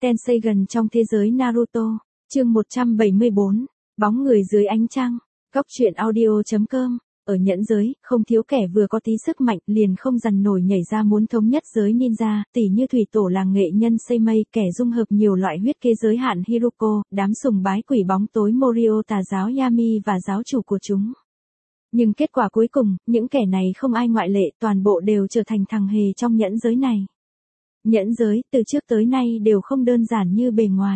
Tenseigan trong thế giới Naruto, chương 174, bóng người dưới ánh trăng, góc truyện audio.com, ở nhẫn giới, không thiếu kẻ vừa có tí sức mạnh liền không dằn nổi nhảy ra muốn thống nhất giới ninja, tỉ như thủy tổ làng nghệ nhân Seimei, kẻ dung hợp nhiều loại huyết kế giới hạn Hiruko, đám sùng bái quỷ bóng tối Morio tà giáo Yami và giáo chủ của chúng. Nhưng kết quả cuối cùng, những kẻ này không ai ngoại lệ, toàn bộ đều trở thành thằng hề trong nhẫn giới này. Nhẫn giới, từ trước tới nay đều không đơn giản như bề ngoài.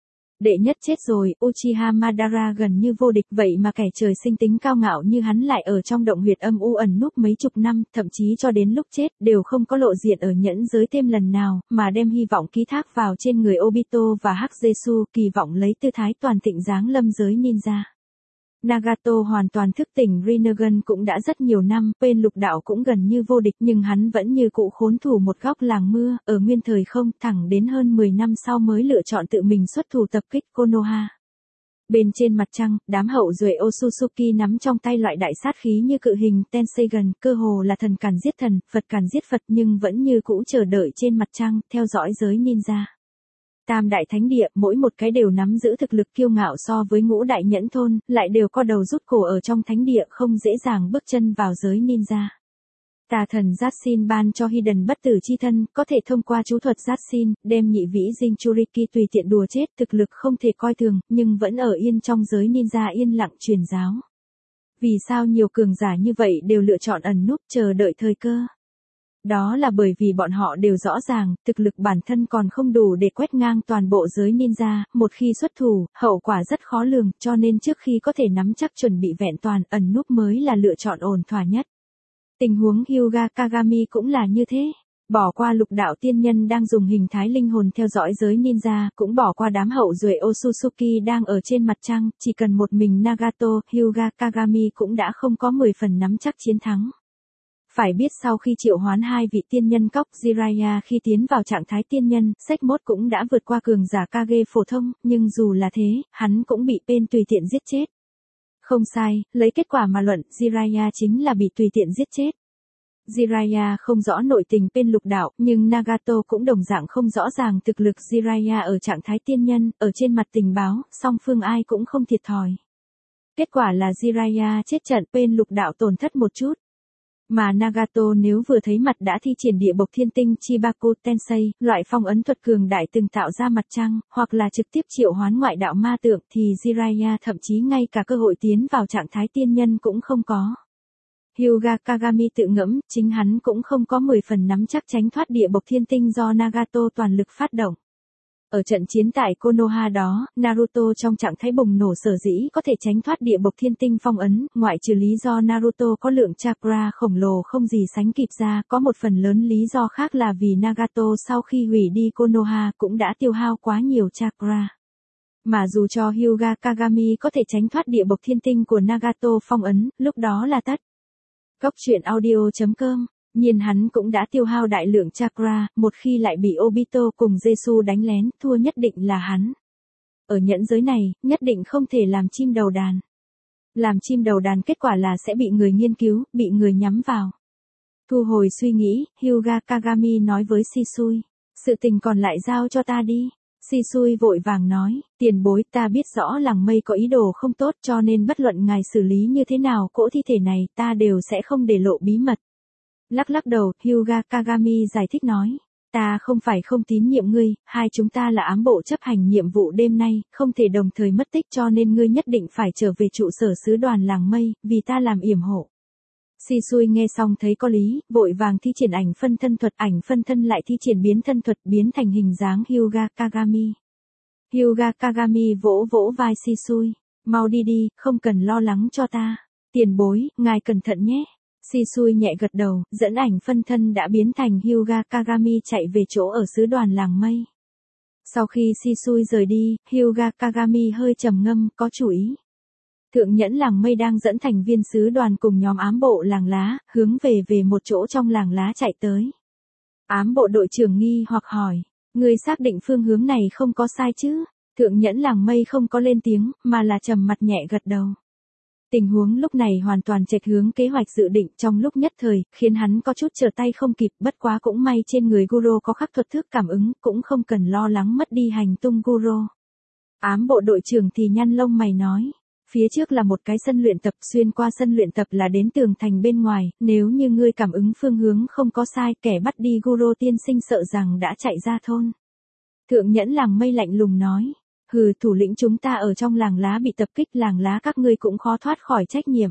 Đệ nhất chết rồi, Uchiha Madara gần như vô địch, vậy mà kẻ trời sinh tính cao ngạo như hắn lại ở trong động huyệt âm u ẩn núp mấy chục năm, thậm chí cho đến lúc chết, đều không có lộ diện ở nhẫn giới thêm lần nào, mà đem hy vọng ký thác vào trên người Obito và Hắc Jesu, kỳ vọng lấy tư thái toàn thịnh giáng lâm giới ninja. Nagato hoàn toàn thức tỉnh, Rinnegan cũng đã rất nhiều năm, bên lục đạo cũng gần như vô địch, nhưng hắn vẫn như cũ khốn thủ một góc làng mưa, ở nguyên thời không, thẳng đến hơn 10 năm sau mới lựa chọn tự mình xuất thủ tập kích Konoha. Bên trên mặt trăng, đám hậu duệ Otsutsuki nắm trong tay loại đại sát khí như cự hình Tenseigan, cơ hồ là thần càn giết thần, Phật càn giết Phật, nhưng vẫn như cũ chờ đợi trên mặt trăng, theo dõi giới ninja. Tam đại thánh địa, mỗi một cái đều nắm giữ thực lực kiêu ngạo so với ngũ đại nhẫn thôn, lại đều co đầu rút cổ ở trong thánh địa, không dễ dàng bước chân vào giới ninja. Tà thần Jashin ban cho Hiden bất tử chi thân, có thể thông qua chú thuật Jashin, đem nhị vĩ Jinchuriki tùy tiện đùa chết, thực lực không thể coi thường, nhưng vẫn ở yên trong giới ninja yên lặng truyền giáo. Vì sao nhiều cường giả như vậy đều lựa chọn ẩn núp chờ đợi thời cơ? Đó là bởi vì bọn họ đều rõ ràng, thực lực bản thân còn không đủ để quét ngang toàn bộ giới ninja, một khi xuất thủ, hậu quả rất khó lường, cho nên trước khi có thể nắm chắc chuẩn bị vẹn toàn, ẩn núp mới là lựa chọn ổn thỏa nhất. Tình huống Hyuga Kagami cũng là như thế. Bỏ qua lục đạo tiên nhân đang dùng hình thái linh hồn theo dõi giới ninja, cũng bỏ qua đám hậu duệ Otsutsuki đang ở trên mặt trăng, chỉ cần một mình Nagato, Hyuga Kagami cũng đã không có 10 phần nắm chắc chiến thắng. Phải biết sau khi triệu hoán hai vị tiên nhân cóc Jiraiya khi tiến vào trạng thái tiên nhân, sách mốt cũng đã vượt qua cường giả Kage phổ thông, nhưng dù là thế, hắn cũng bị bên tùy tiện giết chết. Không sai, lấy kết quả mà luận, Jiraiya chính là bị tùy tiện giết chết. Jiraiya không rõ nội tình bên lục đạo, nhưng Nagato cũng đồng dạng không rõ ràng thực lực Jiraiya ở trạng thái tiên nhân, ở trên mặt tình báo, song phương ai cũng không thiệt thòi. Kết quả là Jiraiya chết trận, bên lục đạo tổn thất một chút. Mà Nagato nếu vừa thấy mặt đã thi triển địa bộc thiên tinh Chibaku Tensei, loại phong ấn thuật cường đại từng tạo ra mặt trăng, hoặc là trực tiếp triệu hoán ngoại đạo ma tượng, thì Jiraiya thậm chí ngay cả cơ hội tiến vào trạng thái tiên nhân cũng không có. Hyuga Kagami tự ngẫm, chính hắn cũng không có 10 phần nắm chắc tránh thoát địa bộc thiên tinh do Nagato toàn lực phát động. Ở trận chiến tại Konoha đó, Naruto trong trạng thái bùng nổ sở dĩ có thể tránh thoát địa bộc thiên tinh phong ấn, ngoại trừ lý do Naruto có lượng chakra khổng lồ không gì sánh kịp ra, có một phần lớn lý do khác là vì Nagato sau khi hủy đi Konoha cũng đã tiêu hao quá nhiều chakra. Mà dù cho Hyuga Kagami có thể tránh thoát địa bộc thiên tinh của Nagato phong ấn, lúc đó là tất. Góc truyện audio.com, nhiên hắn cũng đã tiêu hao đại lượng chakra, một khi lại bị Obito cùng Jesu đánh lén, thua nhất định là hắn. Ở nhẫn giới này, nhất định không thể làm chim đầu đàn. Làm chim đầu đàn kết quả là sẽ bị người nghiên cứu, bị người nhắm vào. Thu hồi suy nghĩ, Hyuga Kagami nói với Shisui, sự tình còn lại giao cho ta đi. Shisui vội vàng nói, tiền bối, ta biết rõ làng mây có ý đồ không tốt, cho nên bất luận ngài xử lý như thế nào cỗ thi thể này, ta đều sẽ không để lộ bí mật. Lắc lắc đầu, Hyuga Kagami giải thích nói, ta không phải không tín nhiệm ngươi, hai chúng ta là ám bộ chấp hành nhiệm vụ đêm nay, không thể đồng thời mất tích, cho nên ngươi nhất định phải trở về trụ sở sứ đoàn làng mây, vì ta làm yểm hộ. Shisui nghe xong thấy có lý, vội vàng thi triển ảnh phân thân thuật, ảnh phân thân lại thi triển biến thân thuật, biến thành hình dáng Hyuga Kagami. Hyuga Kagami vỗ vỗ vai Shisui, mau đi đi, không cần lo lắng cho ta. Tiền bối, ngài cẩn thận nhé. Shisui nhẹ gật đầu, dẫn ảnh phân thân đã biến thành Hyuga Kagami chạy về chỗ ở sứ đoàn làng mây. Sau khi Shisui rời đi, Hyuga Kagami hơi trầm ngâm, có chủ ý. Thượng nhẫn làng mây đang dẫn thành viên sứ đoàn cùng nhóm ám bộ làng lá, hướng về một chỗ trong làng lá chạy tới. Ám bộ đội trưởng nghi hoặc hỏi, người xác định phương hướng này không có sai chứ? Thượng nhẫn làng mây không có lên tiếng, mà là trầm mặt nhẹ gật đầu. Tình huống lúc này hoàn toàn chệch hướng kế hoạch dự định trong lúc nhất thời, khiến hắn có chút trở tay không kịp, bất quá cũng may trên người Guro có khắc thuật thức cảm ứng, cũng không cần lo lắng mất đi hành tung Guro. Ám bộ đội trưởng thì nhăn lông mày nói. Phía trước là một cái sân luyện tập, xuyên qua sân luyện tập là đến tường thành bên ngoài, nếu như ngươi cảm ứng phương hướng không có sai, kẻ bắt đi Guro tiên sinh sợ rằng đã chạy ra thôn. Thượng nhẫn làng mây lạnh lùng nói. Hừ, thủ lĩnh chúng ta ở trong làng lá bị tập kích, làng lá các ngươi cũng khó thoát khỏi trách nhiệm.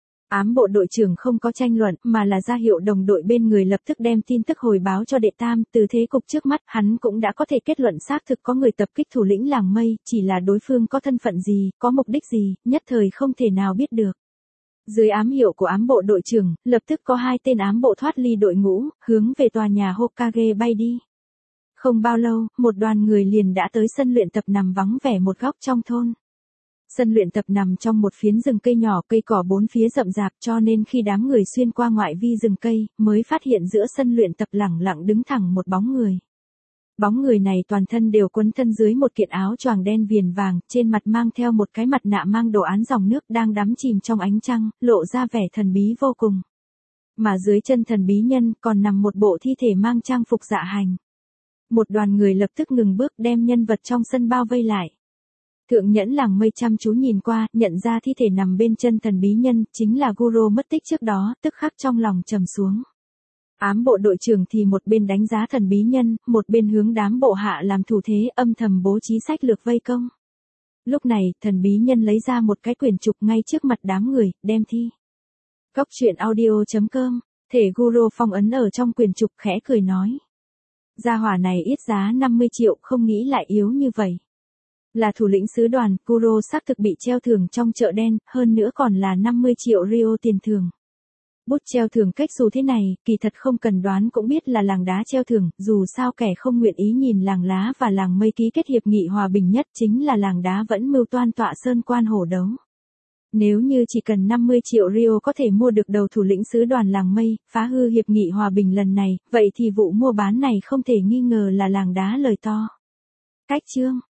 Ám bộ đội trưởng không có tranh luận, mà là ra hiệu đồng đội bên người lập tức đem tin tức hồi báo cho đệ tam, từ thế cục trước mắt, hắn cũng đã có thể kết luận xác thực có người tập kích thủ lĩnh làng mây, chỉ là đối phương có thân phận gì, có mục đích gì, nhất thời không thể nào biết được. Dưới ám hiệu của ám bộ đội trưởng, lập tức có 2 tên ám bộ thoát ly đội ngũ, hướng về tòa nhà Hokage bay đi. Không bao lâu, một đoàn người liền đã tới sân luyện tập nằm vắng vẻ một góc trong thôn. Sân luyện tập nằm trong một phiến rừng cây nhỏ, cây cỏ bốn phía rậm rạp, cho nên khi đám người xuyên qua ngoại vi rừng cây, mới phát hiện giữa sân luyện tập lẳng lặng đứng thẳng một bóng người. Bóng người này toàn thân đều quấn thân dưới một kiện áo choàng đen viền vàng, trên mặt mang theo một cái mặt nạ mang đồ án dòng nước, đang đắm chìm trong ánh trăng, lộ ra vẻ thần bí vô cùng. Mà dưới chân thần bí nhân còn nằm một bộ thi thể mang trang phục dạ hành. Một đoàn người lập tức ngừng bước, đem nhân vật trong sân bao vây lại. Thượng nhẫn làng mây chăm chú nhìn qua, nhận ra thi thể nằm bên chân thần bí nhân, chính là Guro mất tích trước đó, tức khắc trong lòng trầm xuống. Ám bộ đội trưởng thì một bên đánh giá thần bí nhân, một bên hướng đám bộ hạ làm thủ thế, âm thầm bố trí sách lược vây công. Lúc này, thần bí nhân lấy ra một cái quyển trục ngay trước mặt đám người, đem thi. Góc truyện audio.com, thể Guro phong ấn ở trong quyển trục, khẽ cười nói. Gia hỏa này ít giá 50 triệu, không nghĩ lại yếu như vậy. Là thủ lĩnh sứ đoàn, Guro xác thực bị treo thưởng trong chợ đen, hơn nữa còn là 50 triệu Rio tiền thưởng. Bút treo thưởng cách dù thế này, kỳ thật không cần đoán cũng biết là làng đá treo thưởng, dù sao kẻ không nguyện ý nhìn làng lá và làng mây ký kết hiệp nghị hòa bình nhất chính là làng đá vẫn mưu toan tọa sơn quan hổ đấu. Nếu như chỉ cần 50 triệu Rio có thể mua được đầu thủ lĩnh sứ đoàn làng mây, phá hư hiệp nghị hòa bình lần này, vậy thì vụ mua bán này không thể nghi ngờ là làng đá lời to. Cách chương